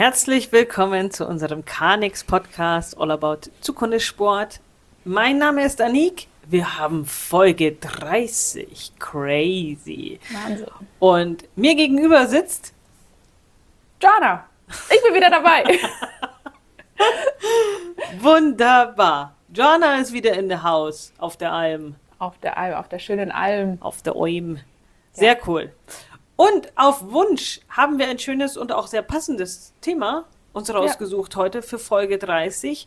Herzlich willkommen zu unserem Carnix Podcast All About Zukunftssport. Mein Name ist Anik. Wir haben Folge 30. Crazy. Wahnsinn. Und mir gegenüber sitzt Jana, ich bin wieder dabei. wunderbar. Jana ist wieder in der Haus auf der Alm. Auf der schönen Alm. Auf der Alm. Sehr cool. Und auf Wunsch haben wir ein schönes und auch sehr passendes Thema uns rausgesucht heute für Folge 30,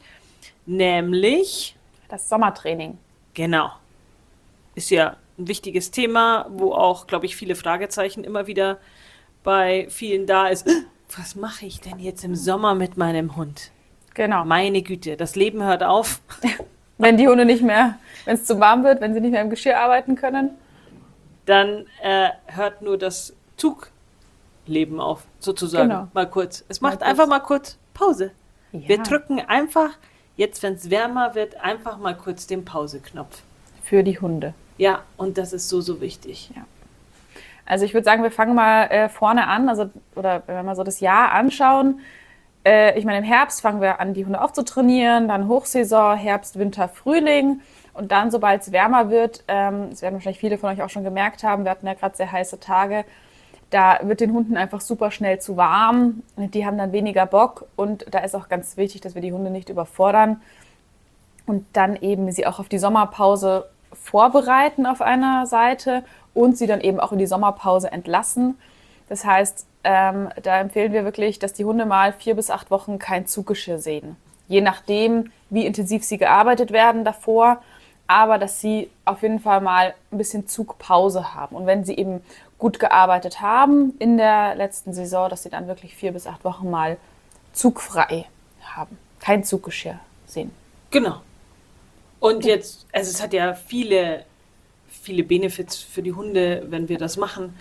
nämlich das Sommertraining. Genau. Ist ja ein wichtiges Thema, wo auch, glaube ich, viele Fragezeichen immer wieder bei vielen da ist. Was mache ich denn jetzt im Sommer mit meinem Hund? Genau. Meine Güte, das Leben hört auf. Wenn die Hunde nicht mehr, wenn es zu warm wird, wenn sie nicht mehr im Geschirr arbeiten können. Dann hört nur das Zugleben auf, sozusagen. Genau. Mal kurz. Es macht einfach mal kurz Pause. Ja. Wir drücken einfach, jetzt wenn es wärmer wird, einfach mal kurz den Pause-Knopf. Für die Hunde. Ja, und das ist so, so wichtig. Ja. Also ich würde sagen, wir fangen mal vorne an, oder wenn wir mal so das Jahr anschauen. Ich meine, im Herbst fangen wir an, die Hunde aufzutrainieren, dann Hochsaison, Herbst, Winter, Frühling. Und dann, sobald es wärmer wird, das werden wahrscheinlich viele von euch auch schon gemerkt haben, wir hatten ja gerade sehr heiße Tage, da wird den Hunden einfach super schnell zu warm. Die haben dann weniger Bock und da ist auch ganz wichtig, dass wir die Hunde nicht überfordern und dann eben sie auch auf die Sommerpause vorbereiten auf einer Seite und sie dann eben auch in die Sommerpause entlassen. Das heißt, da empfehlen wir wirklich, dass die Hunde mal 4 bis 8 Wochen kein Zuggeschirr sehen. Je nachdem, wie intensiv sie gearbeitet werden davor, aber dass sie auf jeden Fall mal ein bisschen Zugpause haben. Und wenn sie eben gut gearbeitet haben in der letzten Saison, dass sie dann wirklich 4 bis 8 Wochen mal zugfrei haben. Kein Zuggeschirr sehen. Genau. Und jetzt, also es hat ja viele Benefits für die Hunde, wenn wir das machen.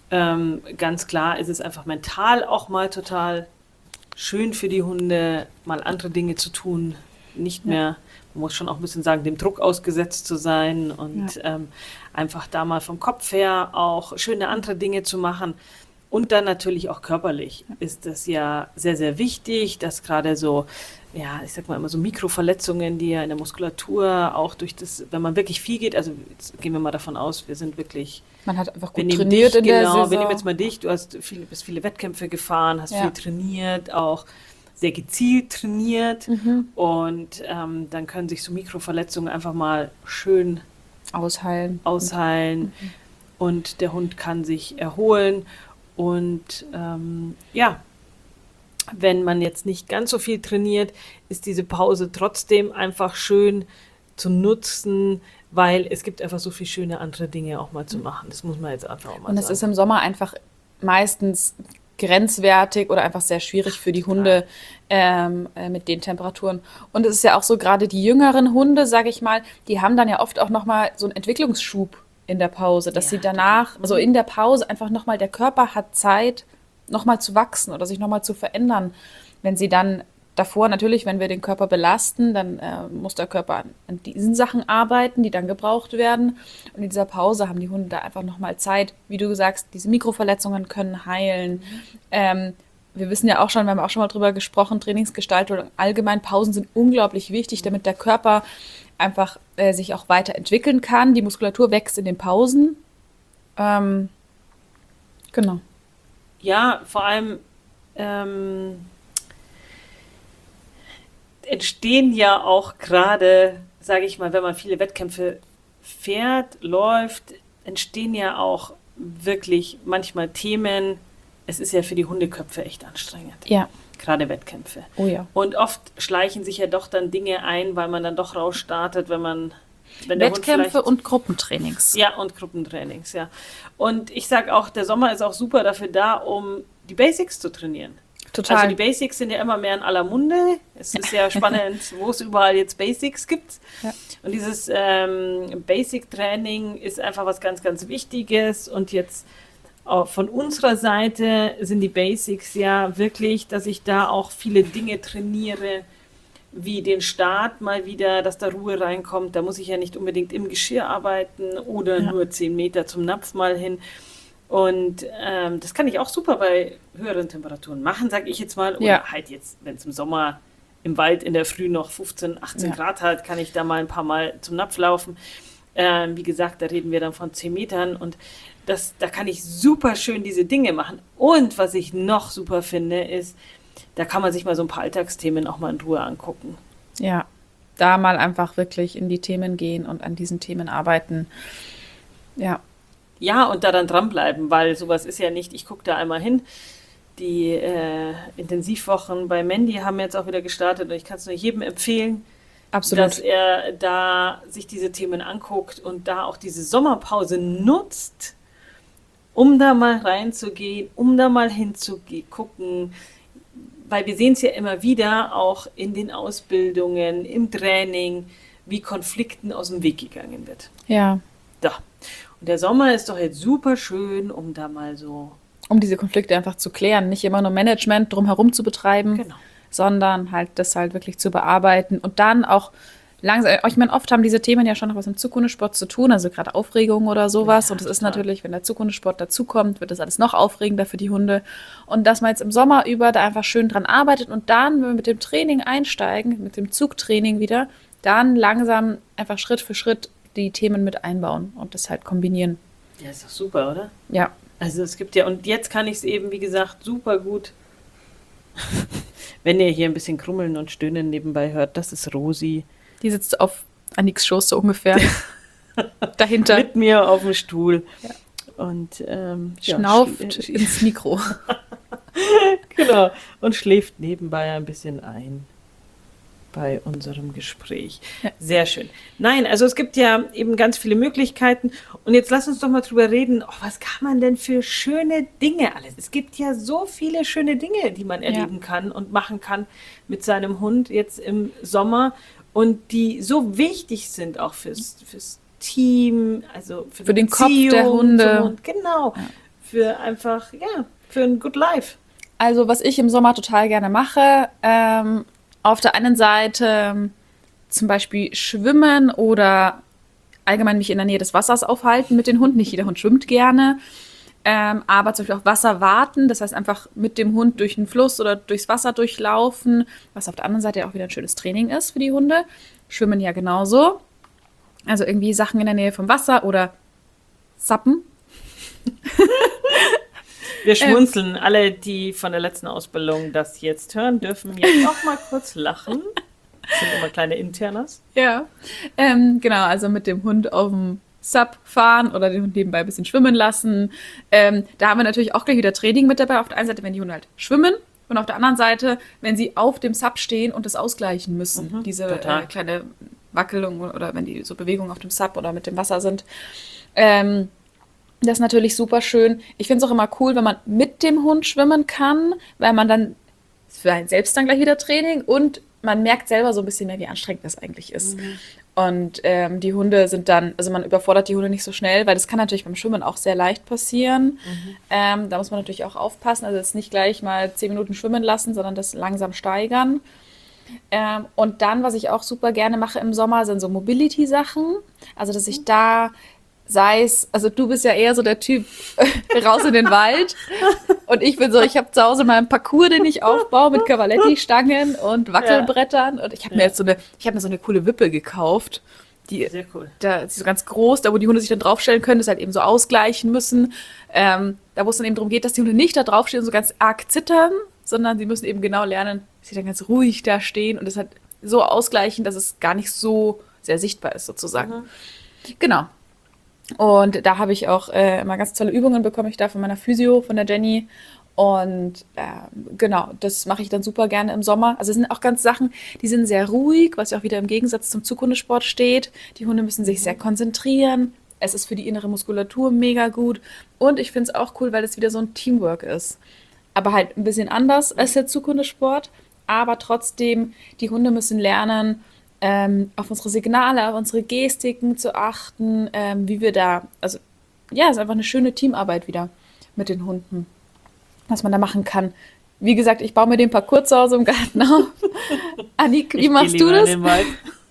Ganz klar ist es einfach mental auch mal total schön für die Hunde, mal andere Dinge zu tun, nicht mehr, man muss schon auch ein bisschen sagen, dem Druck ausgesetzt zu sein und einfach da mal vom Kopf her auch schöne andere Dinge zu machen. Und dann natürlich auch körperlich ist das ja sehr, sehr wichtig, dass gerade so, ja, ich sag mal immer so Mikroverletzungen, die ja in der Muskulatur auch durch das, wenn man wirklich viel geht, also jetzt gehen wir mal davon aus, wir sind wirklich, Man hat einfach wir gut nehmen trainiert dich, in der genau, Saison. wir nehmen jetzt mal dich, du hast bist viele Wettkämpfe gefahren, hast Ja. viel trainiert, auch sehr gezielt trainiert und dann können sich so Mikroverletzungen einfach mal schön Ausheilen. ausheilen und der Hund kann sich erholen und wenn man jetzt nicht ganz so viel trainiert, ist diese Pause trotzdem einfach schön zu nutzen, weil es gibt einfach so viele schöne andere Dinge auch mal zu machen. Das muss man jetzt einfach auch mal Und es sagen. ist im Sommer einfach meistens grenzwertig oder einfach sehr schwierig für die Hunde mit den Temperaturen. Und es ist ja auch so, gerade die jüngeren Hunde, sage ich mal, die haben dann ja oft auch nochmal so einen Entwicklungsschub in der Pause, dass sie danach, also in der Pause einfach nochmal, der Körper hat Zeit, nochmal zu wachsen oder sich nochmal zu verändern. Wenn sie dann davor, natürlich, wenn wir den Körper belasten, dann muss der Körper an diesen Sachen arbeiten, die dann gebraucht werden. Und in dieser Pause haben die Hunde da einfach nochmal Zeit. Wie du sagst, diese Mikroverletzungen können heilen. Wir wissen ja auch schon, wir haben auch schon mal drüber gesprochen, Trainingsgestaltung, allgemein Pausen sind unglaublich wichtig, damit der Körper einfach sich auch weiterentwickeln kann. Die Muskulatur wächst in den Pausen. Genau. Ja, vor allem entstehen ja auch gerade, sage ich mal, wenn man viele Wettkämpfe fährt, läuft, entstehen ja auch wirklich manchmal Themen. Es ist ja für die Hundeköpfe echt anstrengend. Ja. Gerade Wettkämpfe. Oh ja. Und oft schleichen sich ja doch dann Dinge ein, weil man dann doch rausstartet, wenn der Hund Wettkämpfe vielleicht, und Gruppentrainings. ja, und Gruppentrainings, ja. Und ich sage auch, der Sommer ist auch super dafür da, um die Basics zu trainieren. Total. Also die Basics sind ja immer mehr in aller Munde. Es ist ja spannend, wo es überall jetzt Basics gibt. Ja. Und dieses Basic-Training ist einfach was ganz, ganz Wichtiges. Und jetzt auch von unserer Seite sind die Basics ja wirklich, dass ich da auch viele Dinge trainiere, wie den Start mal wieder, dass da Ruhe reinkommt. Da muss ich ja nicht unbedingt im Geschirr arbeiten oder nur 10 Meter zum Napf mal hin. Und das kann ich auch super bei höheren Temperaturen machen, sage ich jetzt mal. Oder Ja. halt jetzt, wenn es im Sommer im Wald in der Früh noch 15, 18 Ja. Grad hat, kann ich da mal ein paar Mal zum Napf laufen. Wie gesagt, da reden wir dann von 10 Metern und da kann ich super schön diese Dinge machen. Und was ich noch super finde, ist, da kann man sich mal so ein paar Alltagsthemen auch mal in Ruhe angucken. Ja, da mal einfach wirklich in die Themen gehen und an diesen Themen arbeiten. Ja, Ja, und da dann dranbleiben, weil sowas ist ja nicht, ich gucke da einmal hin. Die Intensivwochen bei Mandy haben jetzt auch wieder gestartet und ich kann es nur jedem empfehlen, dass absolut. er da sich diese Themen anguckt und da auch diese Sommerpause nutzt, um da mal reinzugehen, um da mal hinzugucken, weil wir sehen es ja immer wieder auch in den Ausbildungen, im Training, wie Konflikten aus dem Weg gegangen wird. Ja, Da. Und der Sommer ist doch jetzt super schön, um da mal so, um diese Konflikte einfach zu klären, nicht immer nur Management drumherum zu betreiben, genau. sondern halt das halt wirklich zu bearbeiten und dann auch langsam, ich meine, oft haben diese Themen ja schon noch was mit Zukunftssport zu tun, also gerade Aufregung oder sowas. Ja, Und es ist total. natürlich, wenn der Zukunftssport dazukommt, wird das alles noch aufregender für die Hunde. Und dass man jetzt im Sommer über da einfach schön dran arbeitet und dann, wenn wir mit dem Training einsteigen, mit dem Zugtraining wieder, dann langsam einfach Schritt für Schritt die Themen mit einbauen und das halt kombinieren. Ja, ist doch super, oder? Ja, Also es gibt ja, und jetzt kann ich es eben, wie gesagt, super gut, wenn ihr hier ein bisschen Krummeln und Stöhnen nebenbei hört, das ist Rosi. die sitzt auf Anniks Schoß so ungefähr dahinter, Mit mir auf dem Stuhl. Und ja, schnauft ins Mikro. genau. Und schläft nebenbei ein bisschen ein bei unserem Gespräch. Ja. Sehr schön. Nein, also es gibt ja eben ganz viele Möglichkeiten. Und jetzt lass uns doch mal drüber reden, oh, was kann man denn für schöne Dinge alles? Es gibt ja so viele schöne Dinge, die man erleben kann und machen kann mit seinem Hund jetzt im Sommer und die so wichtig sind auch fürs Team, also für Für die den Kopf der Beziehung Hunde. zum Hund. Genau. Für einfach, ja, für ein Good Life. Also, was ich im Sommer total gerne mache, auf der einen Seite zum Beispiel schwimmen oder allgemein mich in der Nähe des Wassers aufhalten mit den Hunden. Nicht jeder Hund schwimmt gerne, aber zum Beispiel auch Wasser warten, das heißt einfach mit dem Hund durch den Fluss oder durchs Wasser durchlaufen, was auf der anderen Seite ja auch wieder ein schönes Training ist für die Hunde. Schwimmen ja genauso. Also irgendwie Sachen in der Nähe vom Wasser oder Sappen. Wir schmunzeln. Alle, die von der letzten Ausbildung das jetzt hören, dürfen jetzt auch mal kurz lachen. Das sind immer kleine Internas. Ja, genau, also mit dem Hund auf dem Sub fahren oder den Hund nebenbei ein bisschen schwimmen lassen. Da haben wir natürlich auch gleich wieder Training mit dabei. Auf der einen Seite, wenn die Hunde halt schwimmen und auf der anderen Seite, wenn sie auf dem Sub stehen und das ausgleichen müssen. Diese total. kleine Wackelung oder wenn die so Bewegungen auf dem Sub oder mit dem Wasser sind. Das ist natürlich super schön. Ich finde es auch immer cool, wenn man mit dem Hund schwimmen kann, weil man dann für einen selbst dann gleich wieder Training und man merkt selber so ein bisschen mehr, wie anstrengend das eigentlich ist. Und die Hunde sind dann, also man überfordert die Hunde nicht so schnell, weil das kann natürlich beim Schwimmen auch sehr leicht passieren. Da muss man natürlich auch aufpassen, also jetzt nicht gleich mal 10 Minuten schwimmen lassen, sondern das langsam steigern. Und dann, was ich auch super gerne mache im Sommer, sind so Mobility-Sachen. Also, dass ich da, sei es, also du bist ja eher so der Typ raus in den Wald. Und ich bin so, ich habe zu Hause mal einen Parcours, den ich aufbaue mit Cavaletti-Stangen und Wackelbrettern. Und ich habe mir jetzt so eine coole Wippe gekauft. Die, Sehr cool. da ist so ganz groß, da wo die Hunde sich dann draufstellen können, das halt eben so ausgleichen müssen. Da wo es dann eben darum geht, dass die Hunde nicht da draufstehen und so ganz arg zittern, sondern sie müssen eben genau lernen, dass sie dann ganz ruhig da stehen und das halt so ausgleichen, dass es gar nicht so sehr sichtbar ist sozusagen. Genau. Und da habe ich auch immer ganz tolle Übungen bekommen. Ich da von meiner Physio, von der Jenny. Und genau, das mache ich dann super gerne im Sommer. Also es sind auch ganz Sachen, die sind sehr ruhig, was ja auch wieder im Gegensatz zum Zughundesport steht. Die Hunde müssen sich sehr konzentrieren. Es ist für die innere Muskulatur mega gut. Und ich finde es auch cool, weil es wieder so ein Teamwork ist. Aber halt ein bisschen anders als der Zughundesport. Aber trotzdem, die Hunde müssen lernen, auf unsere Signale, auf unsere Gestiken zu achten, wie wir da, also ja, es ist einfach eine schöne Teamarbeit wieder mit den Hunden, was man da machen kann. Wie gesagt, ich baue mir den Parcours zu Hause im Garten auf. Annik, wie Ich machst gehe du lieber in das? den Wald.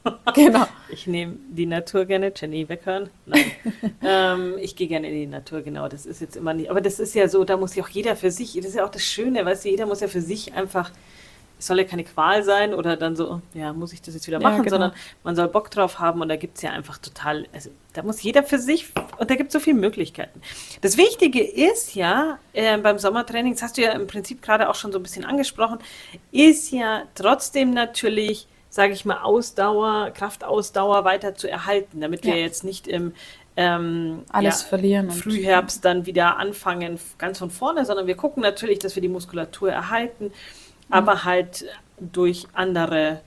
Genau. Ich nehme die Natur gerne, Jenny weghören. Nein. Ich gehe gerne in die Natur, genau. Das ist jetzt immer nicht. Aber das ist ja so, da muss ja auch jeder für sich, das ist ja auch das Schöne, weißt du, jeder muss ja für sich einfach, es soll ja keine Qual sein oder dann so, ja, muss ich das jetzt wieder Ja, machen, genau. sondern man soll Bock drauf haben und da gibt es ja einfach total, also da muss jeder für sich und da gibt es so viele Möglichkeiten. Das Wichtige ist ja, beim Sommertraining, das hast du ja im Prinzip gerade auch schon so ein bisschen angesprochen, ist ja trotzdem natürlich, sage ich mal, Ausdauer, Kraftausdauer weiter zu erhalten, damit wir Ja. jetzt nicht im Alles verlieren. Und Frühherbst dann wieder anfangen, ganz von vorne, sondern wir gucken natürlich, dass wir die Muskulatur erhalten, aber halt durch andere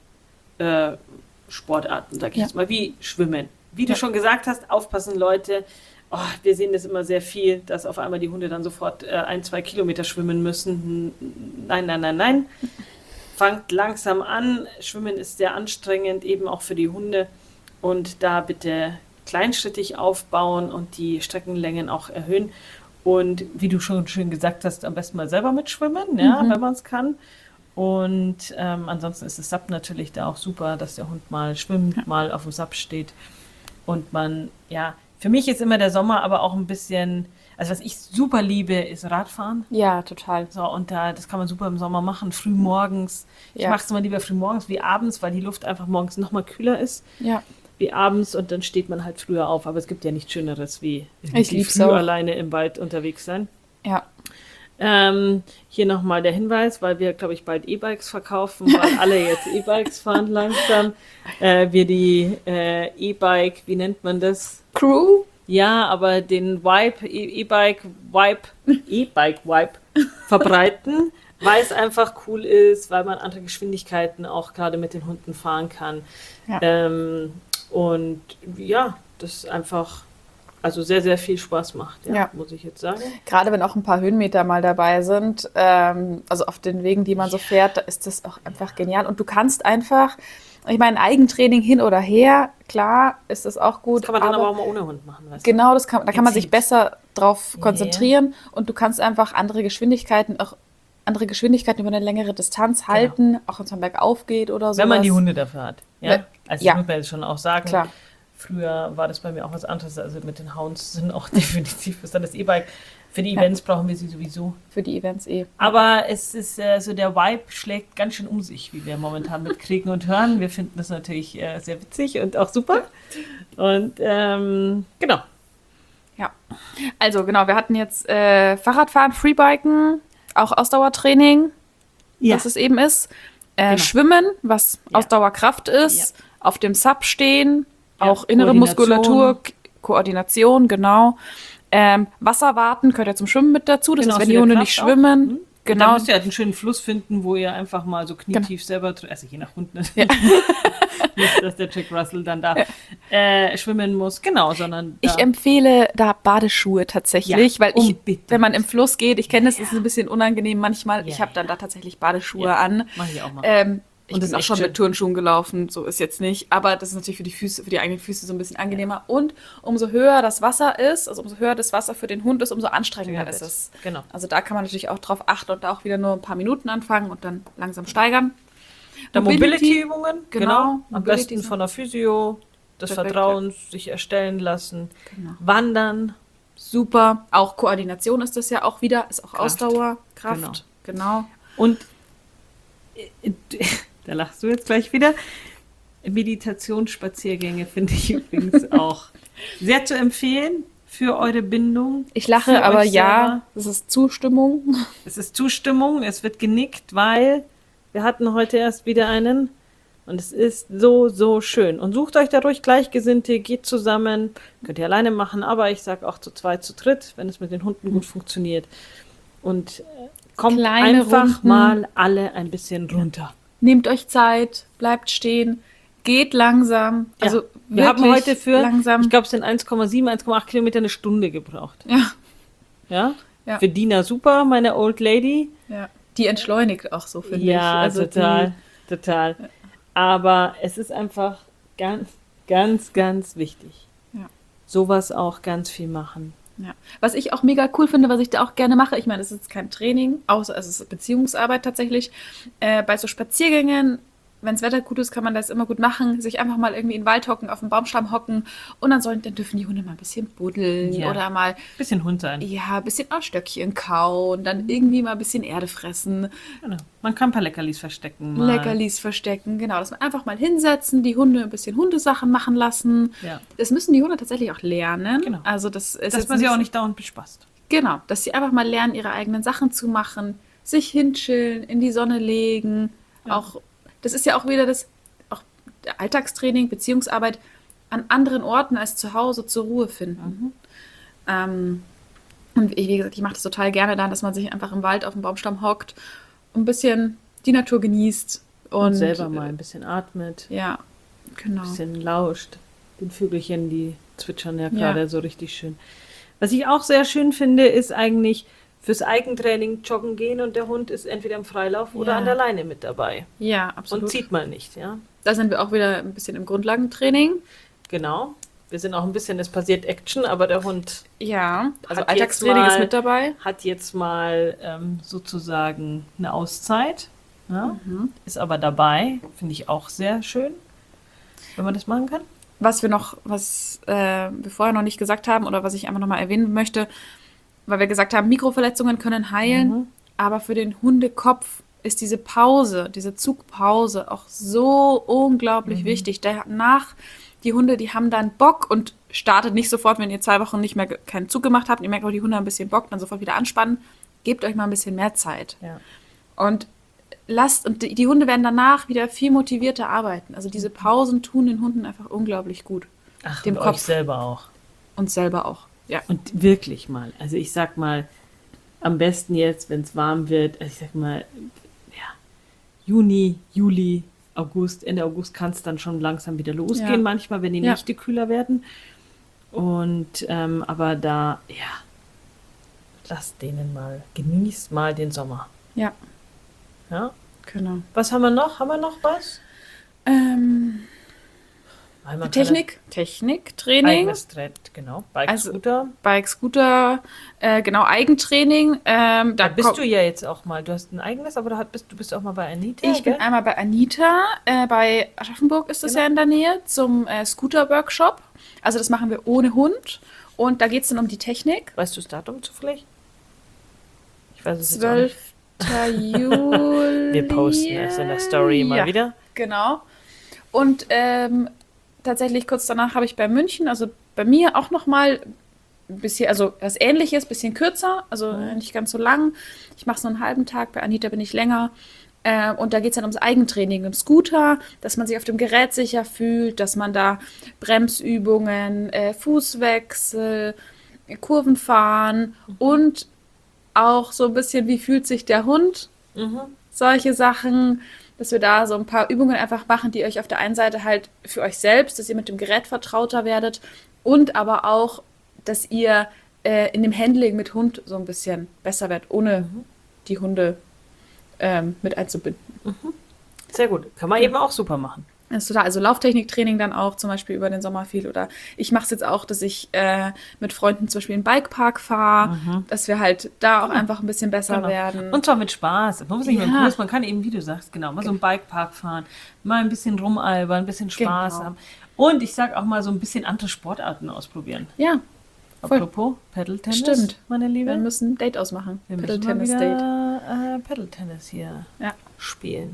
Sportarten, sag ich Ja. jetzt mal, wie Schwimmen. Wie du Ja. schon gesagt hast, aufpassen Leute, oh, wir sehen das immer sehr viel, dass auf einmal die Hunde dann sofort 1, 2 Kilometer schwimmen müssen. Nein, nein, nein, nein. Fangt langsam an. Schwimmen ist sehr anstrengend, eben auch für die Hunde. Und da bitte kleinschrittig aufbauen und die Streckenlängen auch erhöhen. Und wie du schon schön gesagt hast, am besten mal selber mitschwimmen, ja, wenn man es kann. Und ansonsten ist das SUP natürlich da auch super, dass der Hund mal schwimmt, mal auf dem SUP steht. Und man, ja, für mich ist immer der Sommer aber auch ein bisschen, also was ich super liebe, ist Radfahren. ja, total. So, und das kann man super im Sommer machen, früh morgens. Ich Ja. mache es immer lieber früh morgens wie abends, weil die Luft einfach morgens noch mal kühler ist Ja. wie abends und dann steht man halt früher auf. Aber es gibt ja nichts Schöneres wie Ich lieb's früh auch. alleine im Wald unterwegs sein. Ja. Hier nochmal der Hinweis, weil wir, glaube ich, bald E-Bikes verkaufen, weil alle jetzt E-Bikes fahren langsam. Wir die E-Bike, wie nennt man das? Crew? Ja, aber den E-Bike Wipe verbreiten, weil es einfach cool ist, weil man andere Geschwindigkeiten auch gerade mit den Hunden fahren kann. Ja. Und ja, das einfach also sehr, sehr viel Spaß macht, Ja. muss ich jetzt sagen. Gerade wenn auch ein paar Höhenmeter mal dabei sind, also auf den Wegen, die man so fährt, da ist das auch einfach genial. Und du kannst einfach, ich meine, Eigentraining hin oder her, klar, ist das auch gut. Das kann man dann aber auch mal ohne Hund machen, weißt du? Genau, da kann man sich Gezielt. besser drauf konzentrieren und du kannst einfach andere Geschwindigkeiten über eine längere Distanz halten, auch wenn es mal bergauf geht oder so. Wenn man die Hunde dafür hat. Ja? Wenn- Also ja. ich muss mir jetzt schon auch sagen, Klar. früher war das bei mir auch was anderes. Also mit den Hounds sind auch definitiv ist dann das E-Bike. Für die Events brauchen wir sie sowieso. Für die Events Aber es ist so, der Vibe schlägt ganz schön um sich, wie wir momentan mitkriegen und hören. Wir finden das natürlich sehr witzig und auch super. Und genau. Ja. Also genau, wir hatten jetzt Fahrradfahren, Freebiken, auch Ausdauertraining, was es eben ist. Schwimmen, was Ja. Ausdauerkraft ist. Auf dem SUP stehen, Ja, auch innere Koordination. Muskulatur, Koordination, genau. Wasser warten gehört ja zum Schwimmen mit dazu. Das Genau, ist, wenn für die die Hunde Kraft nicht auch. schwimmen. Dann Genau. müsst ihr halt einen schönen Fluss finden, wo ihr einfach mal so knietief selber, also je nach Hund natürlich, nicht, dass der Jack Russell dann da schwimmen muss, genau, sondern da, Ich empfehle da Badeschuhe tatsächlich, Ja, weil ich, unbedingt. wenn man im Fluss geht, ich kenne das, ist ein bisschen unangenehm manchmal. Ja, Ich habe dann ja. da tatsächlich Badeschuhe Ja, an. mach ich auch mal. Ich Und das bin ist auch echt schon schön. mit Turnschuhen gelaufen, so ist jetzt nicht. Aber das ist natürlich für die Füße, für die eigenen Füße so ein bisschen angenehmer. Und umso höher das Wasser ist, also umso höher das Wasser für den Hund ist, umso anstrengender ist es. Genau. Also da kann man natürlich auch drauf achten und da auch wieder nur ein paar Minuten anfangen und dann langsam steigern. Dann Mobility-Übungen, genau. Am Mobility besten von der Physio, des Perfekt, Vertrauens, sich erstellen lassen, Genau. wandern, Super. Auch Koordination ist das ja auch wieder, ist auch Kraft. Ausdauer, Kraft. Genau. und da lachst du jetzt gleich wieder. Meditationsspaziergänge finde ich übrigens auch sehr zu empfehlen für eure Bindung. Ich lache, für aber euch ja, selber. das ist Zustimmung. Es ist Zustimmung, es wird genickt, weil wir hatten heute erst wieder einen und es ist so, so schön. Und sucht euch da ruhig Gleichgesinnte, geht zusammen, könnt ihr alleine machen, aber ich sage auch zu zweit, zu dritt, wenn es mit den Hunden gut funktioniert. Und kommt Kleine einfach Runden. mal alle ein bisschen runter. Nehmt euch Zeit, bleibt stehen, geht langsam. Also Wir haben wirklich heute für, langsam. ich glaube, es sind 1,7, 1,8 Kilometer eine Stunde gebraucht. Ja, Ja? Ja. Für Dina super, meine Old Lady. ja. Die entschleunigt auch so, finde ich. Ja, Also total, total. Aber es ist einfach ganz, ganz, ganz wichtig. Ja. Sowas auch ganz viel machen. Ja. Was ich auch mega cool finde, was ich da auch gerne mache, ich meine, es ist jetzt kein Training, außer es ist Beziehungsarbeit tatsächlich. Bei so Spaziergängen wenn das Wetter gut ist, kann man das immer gut machen. Sich einfach mal irgendwie in den Wald hocken, auf den Baumstamm hocken und dann dürfen die Hunde mal ein bisschen buddeln Ja. oder mal Bisschen Hund sein. ja, ein bisschen auf Stöckchen kauen, dann irgendwie mal ein bisschen Erde fressen, Genau. Man kann ein paar Leckerlis verstecken. Mal. Leckerlis verstecken, genau, dass man einfach mal hinsetzen, die Hunde ein bisschen Hundesachen machen lassen. Ja. Das müssen die Hunde tatsächlich auch lernen. Genau. Also das ist Dass jetzt man sie auch nicht dauernd bespaßt. Genau, dass sie einfach mal lernen, ihre eigenen Sachen zu machen, sich hinchillen, in die Sonne legen. Ja. Auch, das ist ja auch wieder auch der Alltagstraining, Beziehungsarbeit an anderen Orten als zu Hause zur Ruhe finden. Und wie gesagt, ich mache das total gerne dann, dass man sich einfach im Wald auf dem Baumstamm hockt und ein bisschen die Natur genießt. Und selber mal ein bisschen atmet, Ja, genau. ein bisschen lauscht. Den Vögelchen, die zwitschern ja Ja. gerade so richtig schön. Was ich auch sehr schön finde, ist eigentlich fürs Eigentraining joggen gehen und der Hund ist entweder im Freilauf oder Ja. an der Leine mit dabei. Ja, absolut. Und zieht mal nicht, ja. Da sind wir auch wieder ein bisschen im Grundlagentraining. Genau. Wir sind auch ein bisschen, es passiert Action, aber der Hund Ja, also Hat Alltagstraining jetzt mal- ist mit dabei. hat jetzt mal sozusagen eine Auszeit, ja? Ist aber dabei. Finde ich auch sehr schön, wenn man das machen kann. Was wir vorher noch nicht gesagt haben oder was ich einfach nochmal erwähnen möchte, weil wir gesagt haben, Mikroverletzungen können heilen, aber für den Hundekopf ist diese Pause, diese Zugpause auch so unglaublich wichtig. Die Hunde, die haben dann Bock und startet nicht sofort, wenn ihr 2 Wochen nicht mehr keinen Zug gemacht habt, ihr merkt, oh, die Hunde haben ein bisschen Bock, dann sofort wieder anspannen. Gebt euch mal ein bisschen mehr Zeit. Ja. Und die Hunde werden danach wieder viel motivierter arbeiten. Also diese Pausen tun den Hunden einfach unglaublich gut. Ach, Dem und Kopf. euch selber auch. Und selber auch. Ja. Und wirklich mal. Also ich sag mal, am besten jetzt, wenn es warm wird, also ich sag mal, ja, Juni, Juli, August, Ende August kann es dann schon langsam wieder losgehen, Ja. manchmal, wenn die Ja. Nächte kühler werden. Und aber da, ja, lasst denen mal, genießt mal den Sommer. Ja, Ja? genau. Was haben wir noch? Haben wir noch was? Weil man Techniktraining, eigenes genau. Bike Also, Scooter. Bike, Scooter, genau, Eigentraining. Da bist du ja jetzt auch mal. Du hast ein eigenes, aber du bist auch mal bei Anita. Ich bin gell? einmal bei Anita, bei Aschaffenburg ist das ja in der Nähe, zum Scooter-Workshop. Also das machen wir ohne Hund. Und da geht es dann um die Technik. Weißt du das Datum zufällig? Ich weiß es jetzt auch nicht. 12. Juli. Wir posten es in der Story mal Ja, wieder. Genau. Und tatsächlich kurz danach habe ich bei München, also bei mir auch nochmal ein bisschen, also was Ähnliches, bisschen kürzer, also nicht ganz so lang. Ich mache es nur einen halben Tag, bei Anita bin ich länger. Und da geht es dann ums Eigentraining im Scooter, dass man sich auf dem Gerät sicher fühlt, dass man da Bremsübungen, Fußwechsel, Kurven fahren und auch so ein bisschen, wie fühlt sich der Hund, solche Sachen, dass wir da so ein paar Übungen einfach machen, die euch auf der einen Seite halt für euch selbst, dass ihr mit dem Gerät vertrauter werdet und aber auch, dass ihr in dem Handling mit Hund so ein bisschen besser werdet, ohne die Hunde mit einzubinden. Sehr gut. Kann man eben auch super machen. Das ist total, also Lauftechniktraining dann auch zum Beispiel über den Sommer viel oder ich mache es jetzt auch, dass ich mit Freunden zum Beispiel in den Bikepark fahre, dass wir halt da auch einfach ein bisschen besser Genau. werden. Und zwar mit Spaß. Man muss nicht mit dem Ja. Kurs, man kann eben, wie du sagst, genau, mal so einen Bikepark fahren, mal ein bisschen rumalbern, ein bisschen Spaß Genau. haben. Und ich sag auch mal so ein bisschen andere Sportarten ausprobieren. Ja, voll. Apropos Paddle-Tennis, Stimmt. meine Liebe. Wir müssen ein Date ausmachen. Wir müssen mal Paddle-Tennis-Date. wieder Paddle-Tennis hier Ja. spielen.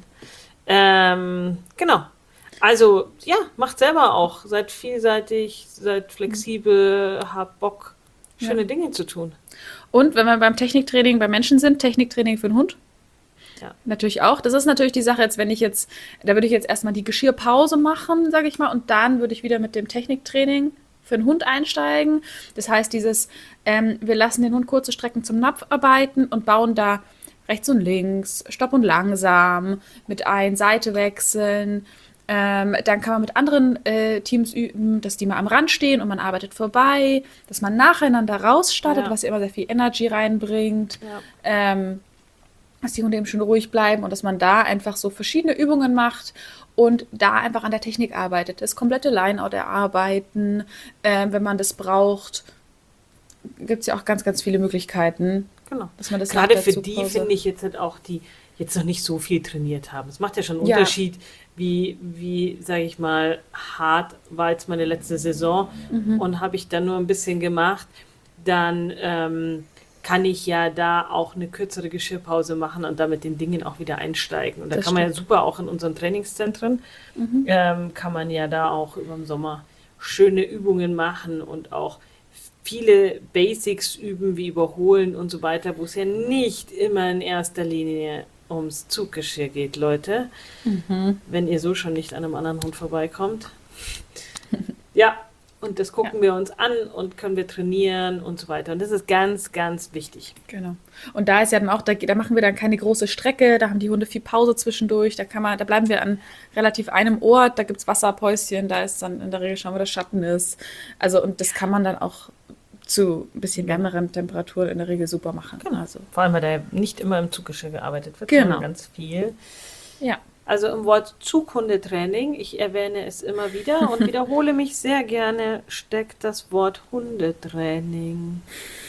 Genau. Also, ja, macht selber auch. Seid vielseitig, seid flexibel, habt Bock, schöne Dinge zu tun. Und wenn wir beim Techniktraining bei Menschen sind, Techniktraining für den Hund. Ja. Natürlich auch. Das ist natürlich die Sache jetzt, da würde ich jetzt erstmal die Geschirrpause machen, sage ich mal, und dann würde ich wieder mit dem Techniktraining für den Hund einsteigen. Das heißt, wir lassen den Hund kurze Strecken zum Napf arbeiten und bauen da rechts und links, Stopp und langsam, mit ein, Seite wechseln. Dann kann man mit anderen Teams üben, dass die mal am Rand stehen und man arbeitet vorbei, dass man nacheinander rausstartet, Ja. was ja immer sehr viel Energy reinbringt. Ja. Dass die Hunde eben schön ruhig bleiben und dass man da einfach so verschiedene Übungen macht und da einfach an der Technik arbeitet. Das komplette Lineout erarbeiten, wenn man das braucht. Gibt es ja auch ganz, ganz viele Möglichkeiten. genau. Dass man das Gerade nach der für die Zugpause- finde ich jetzt halt auch, die jetzt noch nicht so viel trainiert haben. Es macht ja schon einen Ja. Unterschied, wie sage ich mal, hart war jetzt meine letzte Saison und habe ich dann nur ein bisschen gemacht, dann kann ich ja da auch eine kürzere Geschirrpause machen und da mit den Dingen auch wieder einsteigen. Und da Das kann man ja stimmt. super auch in unseren Trainingszentren, kann man ja da auch über den Sommer schöne Übungen machen und auch viele Basics üben, wie Überholen und so weiter, wo es ja nicht immer in erster Linie ums Zuggeschirr geht, Leute. Wenn ihr so schon nicht an einem anderen Hund vorbeikommt. Ja, und das gucken wir uns an und können wir trainieren und so weiter. Und das ist ganz, ganz wichtig. Genau. Und da ist ja dann auch, da machen wir dann keine große Strecke, da haben die Hunde viel Pause zwischendurch, da bleiben wir an relativ einem Ort, da gibt es Wasserpäuschen, da ist dann in der Regel schon, wo der Schatten ist. Also, und das kann man dann auch zu ein bisschen wärmeren Temperaturen in der Regel super machen. Genau. Also, Vor allem, weil da ja nicht immer im Zuggeschirr gearbeitet wird, Genau. sondern ganz viel. ja. Also im Wort Zughundetraining, ich erwähne es immer wieder und wiederhole mich sehr gerne, steckt das Wort Hundetraining.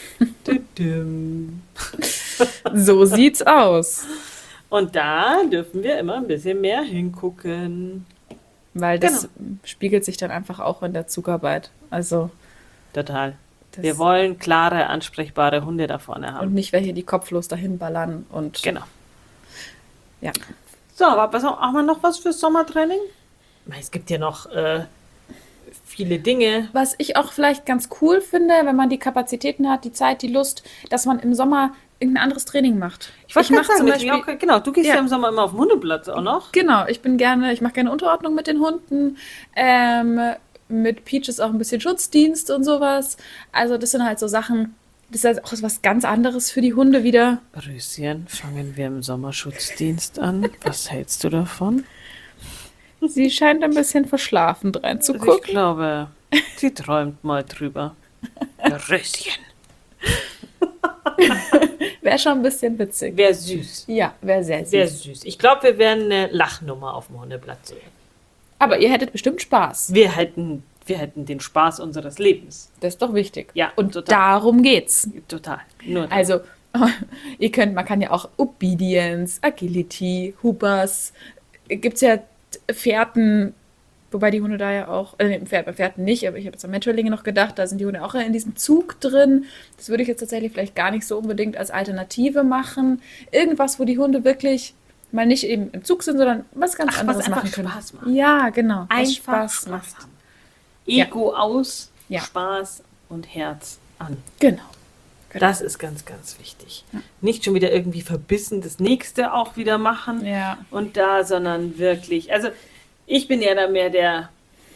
Düdüm. So sieht's aus. Und da dürfen wir immer ein bisschen mehr hingucken. Weil das spiegelt sich dann einfach auch in der Zugarbeit. Also, Total. das, Wir wollen klare, ansprechbare Hunde da vorne und haben. nicht welche, die kopflos dahin ballern und Genau. ja. So, aber haben wir noch was fürs Sommertraining? Es gibt ja noch viele Dinge. Was ich auch vielleicht ganz cool finde, wenn man die Kapazitäten hat, die Zeit, die Lust, dass man im Sommer irgendein anderes Training macht. Ich wollte gerade mache sagen, zum das ist Beispiel, auch, genau, du gehst ja. Ja. im Sommer immer auf den Hundeplatz auch noch. genau, ich mache gerne Unterordnung mit den Hunden, mit Peaches auch ein bisschen Schutzdienst und sowas. Also das sind halt so Sachen, das ist halt auch was ganz anderes für die Hunde wieder. Röschen, fangen wir im Sommerschutzdienst an. Was hältst du davon? Sie scheint ein bisschen verschlafen Ich reinzugucken. glaube, sie träumt mal drüber. Röschen. Wäre schon ein bisschen witzig. Wäre süß. Ja, wäre sehr süß. Wäre süß. Ich glaube, wir wären eine Lachnummer auf dem Hundeplatz. Aber ihr hättet bestimmt Spaß. Wir hätten den Spaß unseres Lebens. Das ist doch wichtig. Ja, und total. darum geht's. Total. Nur Also, man kann ja auch Obedience, Agility, Hoopers, gibt's ja Fährten, wobei die Hunde da ja auch, bei Fährten nicht, aber ich habe jetzt an Mentoring noch gedacht, da sind die Hunde auch in diesem Zug drin. Das würde ich jetzt tatsächlich vielleicht gar nicht so unbedingt als Alternative machen. Irgendwas, wo die Hunde wirklich mal nicht eben im Zug sind, sondern was ganz anderes einfach machen können. Spaß macht. Ja, genau. was einfach Spaß Spaß macht. haben. Ego aus, Ja. Spaß und Herz an. Genau. Das ist ganz, ganz wichtig. Nicht schon wieder irgendwie verbissen das nächste auch wieder machen Ja. und da, sondern wirklich. Also ich bin ja da mehr der,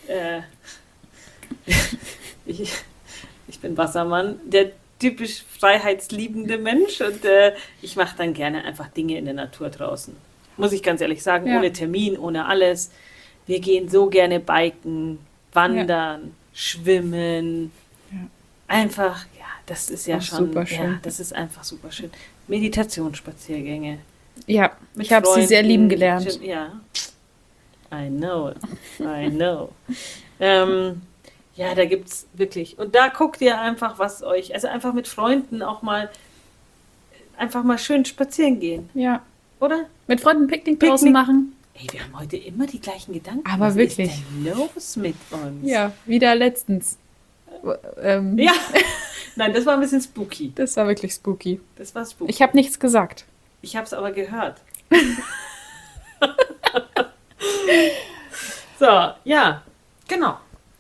ich bin Wassermann, der typisch freiheitsliebende Mensch und ich mache dann gerne einfach Dinge in der Natur draußen. Muss ich ganz ehrlich sagen, Ja. ohne Termin, ohne alles. Wir gehen so gerne biken, wandern, schwimmen. Ja. Einfach, ja, das ist ja Auch schon, super schön. ja, das ist einfach super schön. Meditationsspaziergänge. Ja, Mit ich habe sie sehr Freunden. lieben gelernt. Ja. I know. I know. Ja, da gibt's wirklich. Und da guckt ihr einfach, was euch, also einfach mit Freunden auch mal, einfach mal schön spazieren gehen, Ja. oder? Mit Freunden Picknick draußen Picknick. machen. Ey, wir haben heute immer die gleichen Gedanken. Aber was wirklich. ist denn los mit uns? Ja, wieder letztens. Ja. Nein, das war ein bisschen spooky. Das war wirklich spooky. Das war spooky. Ich habe nichts gesagt. Ich habe es aber gehört. So, ja, genau.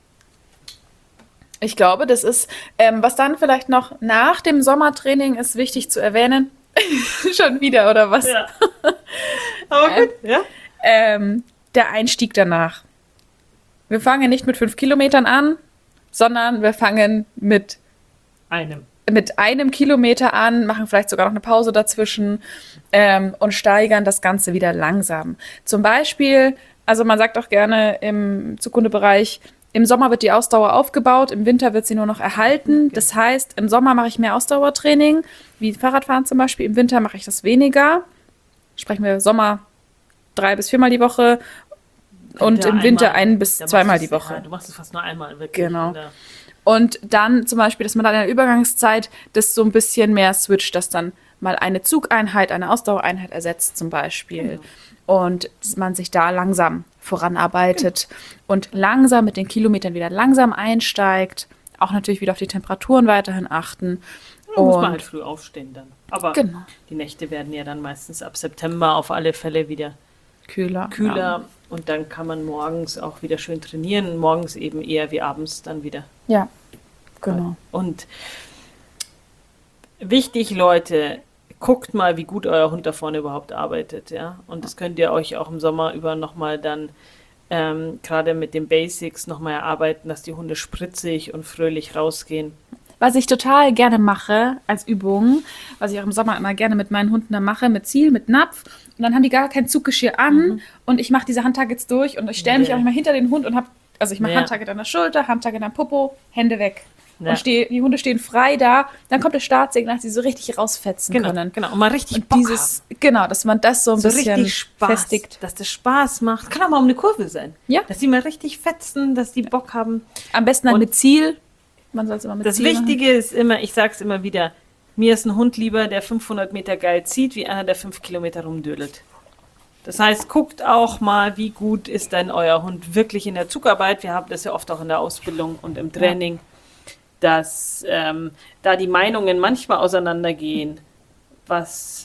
Ich glaube, das ist, was dann vielleicht noch nach dem Sommertraining ist wichtig zu erwähnen. Schon wieder, oder was? Ja. Aber gut, ja. Der Einstieg danach. Wir fangen nicht mit 5 Kilometern an, sondern wir fangen mit einem Kilometer an, machen vielleicht sogar noch eine Pause dazwischen und steigern das Ganze wieder langsam. Zum Beispiel, also man sagt auch gerne im Zughundebereich, im Sommer wird die Ausdauer aufgebaut, im Winter wird sie nur noch erhalten. Das heißt, im Sommer mache ich mehr Ausdauertraining, wie Fahrradfahren zum Beispiel. Im Winter mache ich das weniger. Sprechen wir Sommer 3 bis 4 Mal die Woche und im Winter 1 bis 2 Mal die Woche. Ja, du machst es fast nur einmal, wirklich. Genau. Und dann zum Beispiel, dass man dann in der Übergangszeit das so ein bisschen mehr switcht, dass dann mal eine Zugeinheit, eine Ausdauereinheit ersetzt zum Beispiel. Und dass man sich da langsam voranarbeitet und langsam mit den Kilometern wieder langsam einsteigt. Auch natürlich wieder auf die Temperaturen weiterhin achten. Da muss man halt früh aufstehen dann. Aber Genau. die Nächte werden ja dann meistens ab September auf alle Fälle wieder Kühler. kühler. Und dann kann man morgens auch wieder schön trainieren. Morgens eben eher wie abends dann wieder. Ja, genau. Und wichtig, Leute, guckt mal, wie gut euer Hund da vorne überhaupt arbeitet, ja. Und das könnt ihr euch auch im Sommer über nochmal dann gerade mit den Basics nochmal erarbeiten, dass die Hunde spritzig und fröhlich rausgehen. Was ich total gerne mache als Übung, was ich auch im Sommer immer gerne mit meinen Hunden dann mache, mit Ziel, mit Napf. Und dann haben die gar kein Zuggeschirr an und ich mache diese Handtargets durch und ich stelle mich auch immer hinter den Hund und ich mache Handtarget an der Schulter, Handtarget am Popo, Hände weg. Ja. Und die Hunde stehen frei da, dann kommt der Startsignal, dass sie so richtig rausfetzen können. Genau, und mal richtig Und Bock dieses, genau, dass man das so ein so bisschen richtig Spaß, festigt. dass das Spaß macht. Kann auch mal um eine Kurve sein. Ja. Dass die mal richtig fetzen, dass die Bock haben. Am besten dann Und mit Ziel. Man soll es immer mit Das Ziel machen. Wichtige ist immer, ich sag's immer wieder, mir ist ein Hund lieber, der 500 Meter geil zieht, wie einer, der 5 Kilometer rumdödelt. Das heißt, guckt auch mal, wie gut ist denn euer Hund wirklich in der Zugarbeit. Wir haben das ja oft auch in der Ausbildung und im Training, dass da die Meinungen manchmal auseinandergehen, was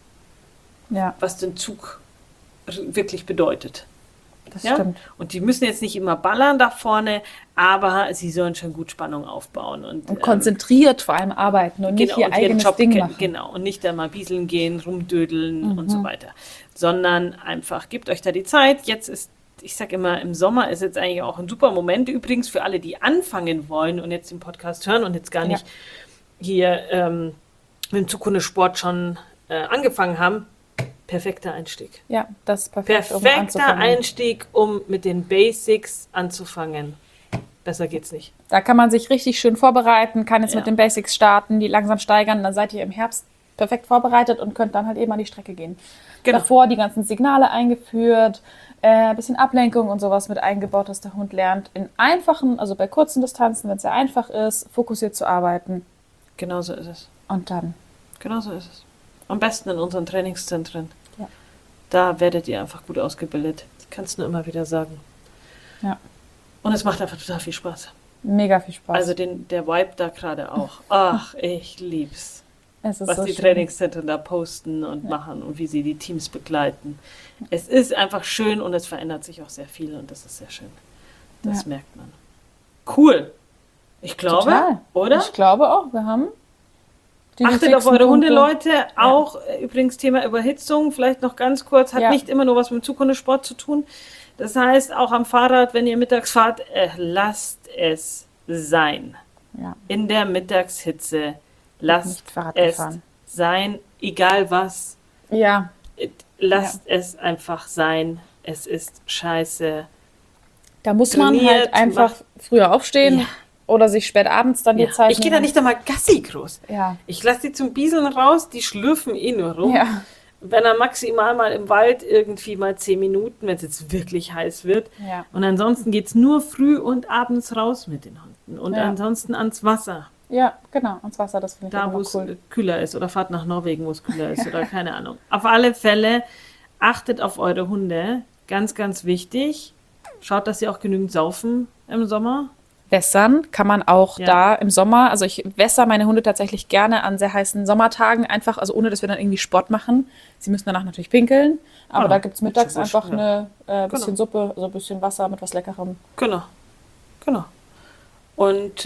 den Zug wirklich bedeutet. Das Ja? stimmt. Und die müssen jetzt nicht immer ballern da vorne, aber sie sollen schon gut Spannung aufbauen. Und konzentriert vor allem arbeiten und nicht ihr und ihren eigenes Job Ding machen. Genau, und nicht da mal bieseln gehen, rumdödeln und so weiter. Sondern einfach, gebt euch da die Zeit. Jetzt ist, ich sag immer, im Sommer ist jetzt eigentlich auch ein super Moment. Übrigens für alle, die anfangen wollen und jetzt den Podcast hören und jetzt gar nicht hier mit dem Zukunftssport schon angefangen haben. Perfekter Einstieg. Ja, das ist perfekt, um Perfekter anzufangen. Einstieg, um mit den Basics anzufangen. Besser geht's nicht. Da kann man sich richtig schön vorbereiten, kann jetzt Ja. mit den Basics starten, die langsam steigern, dann seid ihr im Herbst perfekt vorbereitet und könnt dann halt eben an die Strecke gehen. Genau. Davor die ganzen Signale eingeführt, ein bisschen Ablenkung und sowas mit eingebaut, dass der Hund lernt, in einfachen, also bei kurzen Distanzen, wenn es sehr einfach ist, fokussiert zu arbeiten. Genau so ist es. Und dann. Genau so ist es. Am besten in unseren Trainingszentren. Ja. Da werdet ihr einfach gut ausgebildet. Ich kann es nur immer wieder sagen. Ja. Und es macht einfach total viel Spaß. Mega viel Spaß. Also der Vibe da gerade auch. Ach, ich lieb's. es ist Was so die schön. Trainingszentren da posten und machen und wie sie die Teams begleiten. Es ist einfach schön und es verändert sich auch sehr viel und das ist sehr schön. Das Ja. merkt man. Cool. Ich glaube, Total. oder? Ich glaube auch, wir haben die Achtet auf wichtigsten eure Hunde, Punkte. Leute. Auch übrigens Thema Überhitzung, vielleicht noch ganz kurz, hat Ja. nicht immer nur was mit dem Zughundesport zu tun. Das heißt, auch am Fahrrad, wenn ihr mittags fahrt, lasst es sein. Ja. In der Mittagshitze lasst Nicht Fahrrad es gefahren. sein, egal was. Ja, Lasst es einfach sein. Es ist scheiße. da muss man Trainiert, halt einfach macht- früher aufstehen Ja. oder sich spät abends dann die Ja. Zeit Ich gehe da nehmen. nicht einmal Gassi groß. Ja. Ich lasse die zum Bieseln raus, die schlürfen eh nur rum. Ja. Wenn er maximal mal im Wald irgendwie mal 10 Minuten, wenn es jetzt wirklich heiß wird. Ja. Und ansonsten geht es nur früh und abends raus mit den Hunden. Und Ja. ansonsten ans Wasser, Ja, genau, ans Wasser, das finde ich da auch wo immer es cool. kühler ist. Oder fahrt nach Norwegen, wo es kühler ist. Oder keine Ahnung. Auf alle Fälle achtet auf eure Hunde. Ganz, ganz wichtig. Schaut, dass sie auch genügend saufen im Sommer. Wässern kann man auch Ja. da im Sommer. Also ich wässer meine Hunde tatsächlich gerne an sehr heißen Sommertagen, einfach, also ohne, dass wir dann irgendwie Sport machen. Sie müssen danach natürlich pinkeln, aber Ah, da gibt es mittags schon wurscht, einfach ja. eine bisschen Genau. Suppe, also ein bisschen Wasser mit was Leckerem. Genau. Genau. Und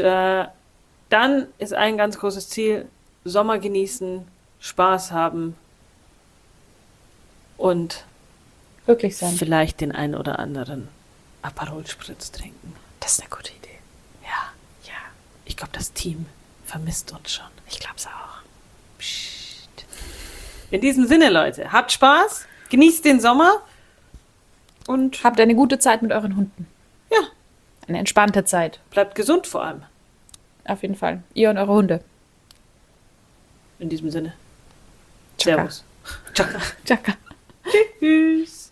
dann ist ein ganz großes Ziel, Sommer genießen, Spaß haben und Glücklich sein. vielleicht den einen oder anderen Aperol Spritz trinken. Das ist eine gute Idee. Ja, ja. Ich glaube, das Team vermisst uns schon. Ich glaube es auch. Psst. In diesem Sinne, Leute, habt Spaß, genießt den Sommer und Habt eine gute Zeit mit euren Hunden. ja, Eine entspannte Zeit. bleibt gesund vor allem. Auf jeden Fall. Ihr und eure Hunde. In diesem Sinne. Tschakka. Servus. Tschakka. Tschakka. Tschüss.